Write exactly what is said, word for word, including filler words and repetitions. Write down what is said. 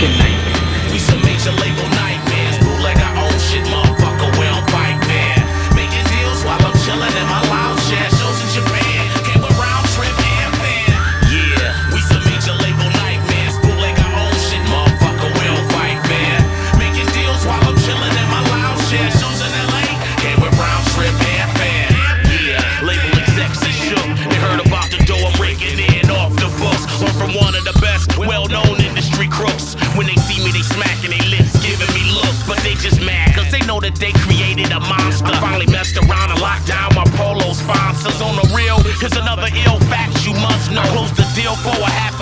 fucking nightmare. We some major label nightmares. Bootleg our own shit, motherfucker, we don't fight fair. Making deals while I'm chillin' in my lounge chair. Shows in Japan, came with round trip airfare. Yeah, we some major label nightmares. Bootleg our own shit, motherfucker, we don't fight fair. Making deals while I'm chillin' in my lounge chair. Shows in L A, came with round trip airfare. Yeah, label execs is shook. They heard about the dough I'm raking in off the books. Learned from one of the best, well-known industry crooks. When they see me, they smacking they lips, giving me looks. But they just mad, cause they know that they created a monster. I finally messed around and locked down my polo sponsors. On the real, here's another ill fact you must know. I closed the deal for a half a